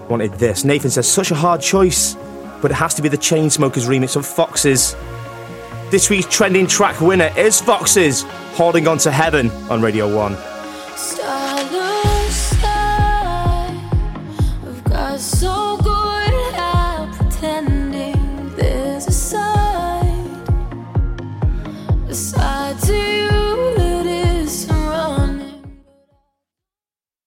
wanted this. Nathan says, such a hard choice, but it has to be the Chainsmokers remix of Foxes. This week's trending track winner is Foxes, Holding On To Heaven on Radio 1.